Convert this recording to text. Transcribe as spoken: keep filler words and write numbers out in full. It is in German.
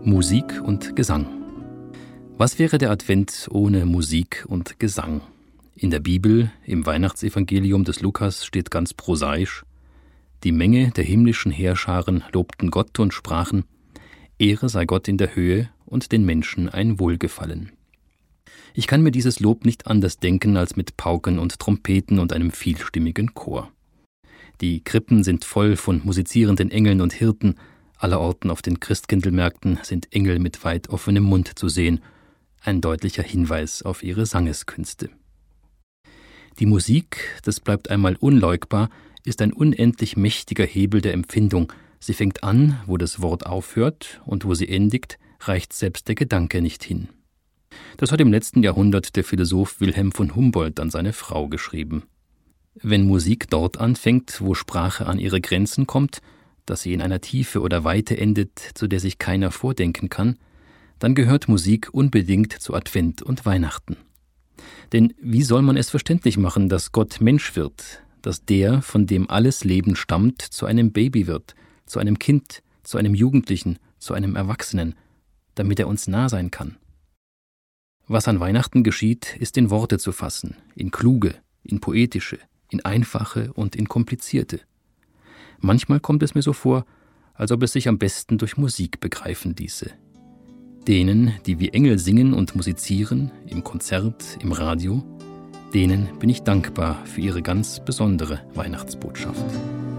Musik und Gesang. Was wäre der Advent ohne Musik und Gesang? In der Bibel, im Weihnachtsevangelium des Lukas, steht ganz prosaisch: Die Menge der himmlischen Heerscharen lobten Gott und sprachen: Ehre sei Gott in der Höhe und den Menschen ein Wohlgefallen. Ich kann mir dieses Lob nicht anders denken als mit Pauken und Trompeten und einem vielstimmigen Chor. Die Krippen sind voll von musizierenden Engeln und Hirten. Allerorten auf den Christkindlmärkten sind Engel mit weit offenem Mund zu sehen, ein deutlicher Hinweis auf ihre Sangeskünste. Die Musik, das bleibt einmal unleugbar, ist ein unendlich mächtiger Hebel der Empfindung. Sie fängt an, wo das Wort aufhört, und wo sie endigt, reicht selbst der Gedanke nicht hin. Das hat im letzten Jahrhundert der Philosoph Wilhelm von Humboldt an seine Frau geschrieben. Wenn Musik dort anfängt, wo Sprache an ihre Grenzen kommt, dass sie in einer Tiefe oder Weite endet, zu der sich keiner vordenken kann, dann gehört Musik unbedingt zu Advent und Weihnachten. Denn wie soll man es verständlich machen, dass Gott Mensch wird, dass der, von dem alles Leben stammt, zu einem Baby wird, zu einem Kind, zu einem Jugendlichen, zu einem Erwachsenen, damit er uns nah sein kann? Was an Weihnachten geschieht, ist in Worte zu fassen, in kluge, in poetische, in einfache und in komplizierte. Manchmal kommt es mir so vor, als ob es sich am besten durch Musik begreifen ließe. Denen, die wie Engel singen und musizieren, im Konzert, im Radio, denen bin ich dankbar für ihre ganz besondere Weihnachtsbotschaft.